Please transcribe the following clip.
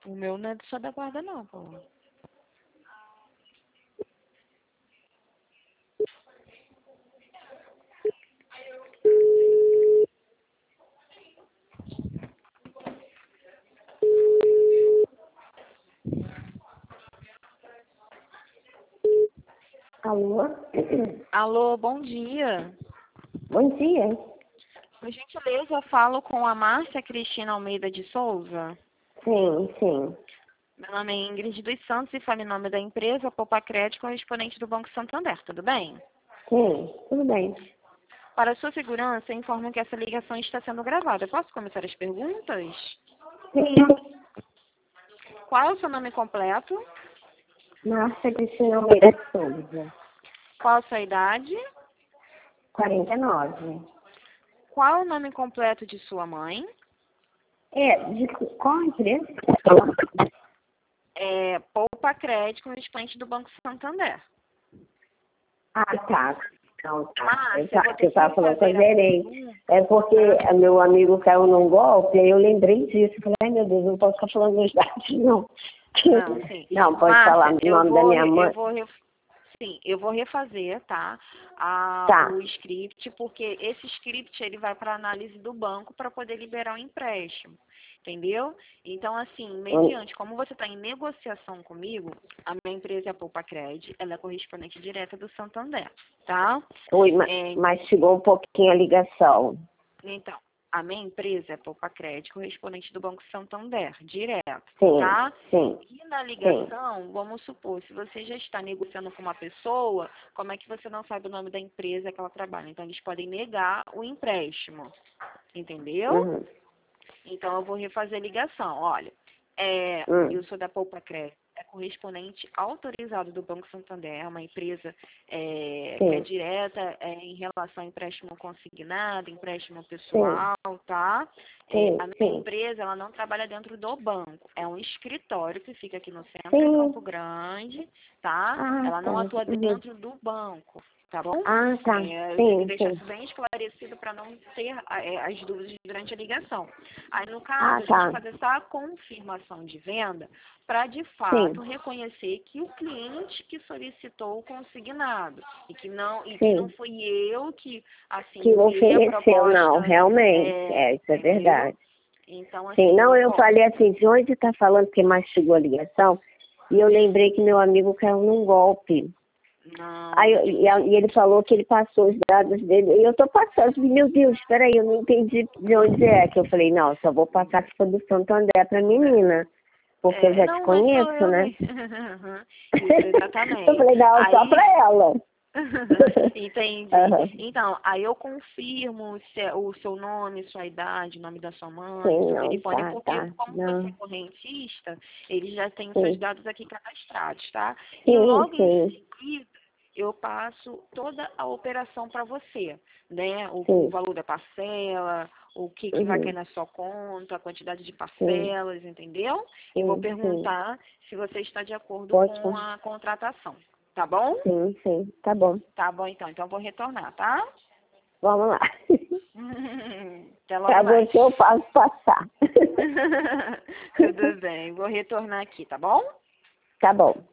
O meu não é só da guarda, não, pô. Alô? Alô, bom dia. Bom dia. Por gentileza, eu falo com a Márcia Cristina Almeida de Souza. Sim. Meu nome é Ingrid dos Santos e falo em nome da empresa Poupa Crédito, correspondente do Banco Santander, tudo bem? Sim, tudo bem. Para sua segurança, informo que essa ligação está sendo gravada. Posso começar as perguntas? Sim. Qual é o seu nome completo? Márcia Cristina Almeida de Souza, Qual a sua idade? 49. Qual é o nome completo de sua mãe? Qual a empresa? Poupa Crédito, correspondente do Banco Santander. Ah, tá. Então, tá. Márcia, vou ter Eu estava que falando com a fazer a gerente. pergunta. É porque meu amigo caiu num golpe, aí eu lembrei disso. Eu falei, ai meu Deus, não posso ficar falando meus dados, não. Não, sim. Não, pode Márcia, falar o nome da minha mãe. Eu vou refazer, tá? Tá. O script, porque esse script ele vai para análise do banco para poder liberar o empréstimo, entendeu? Então, assim, mediante, como você está em negociação comigo, a minha empresa é a Poupa Cred, ela é correspondente direta do Santander, tá? Oi, mas chegou um pouquinho a ligação. Então, a minha empresa é Poupa Crédito, correspondente do Banco Santander, direto, Sim, tá? sim. E na ligação, vamos supor, se você já está negociando com uma pessoa, como é que você não sabe o nome da empresa que ela trabalha? Então, eles podem negar o empréstimo, entendeu? Uhum. Então, eu vou refazer a ligação. Olha, eu sou da Poupa Crédito, é correspondente autorizado do Banco Santander, é uma empresa que é direta em relação a empréstimo consignado, empréstimo pessoal, tá? A minha empresa, ela não trabalha dentro do banco, é um escritório que fica aqui no centro, em Campo Grande, tá? Ah, Ela não tá. atua dentro do banco. Tá bom? Ah, tá. Eu tenho que deixar isso bem esclarecido para não ter as dúvidas durante a ligação. Aí, no caso, a gente faz essa confirmação de venda para, de fato, reconhecer que o cliente que solicitou o consignado e que não fui eu que, assim, que ofereceu, não, realmente. Isso é verdade. Então, assim, sim, não, eu falei assim, de onde está falando, porque mastigou a ligação, e eu lembrei que meu amigo caiu num golpe. Não, Aí, e ele falou que ele passou os dados dele, e eu tô passando, eu falei, meu Deus, espera aí, eu não entendi de onde é, que eu falei, não, só vou passar se for do Santander pra menina, porque eu já te conheço, né? Isso, exatamente. Eu falei, não, só pra ela. Entendi. Então, aí eu confirmo o seu nome, sua idade, o nome da sua mãe, seu telefone, porque como você é correntista, ele já tem os seus dados aqui cadastrados, tá? E logo em seguida, eu passo toda a operação para você, né? O valor da parcela, o que vai cair na sua conta, a quantidade de parcelas, entendeu? E vou perguntar se você está de acordo com a contratação. Tá bom? Sim, tá bom. Tá bom, então. Então, eu vou retornar, tá? Vamos lá. Até logo pra mais. você eu posso passar. Tudo bem. Vou retornar aqui, tá bom? Tá bom.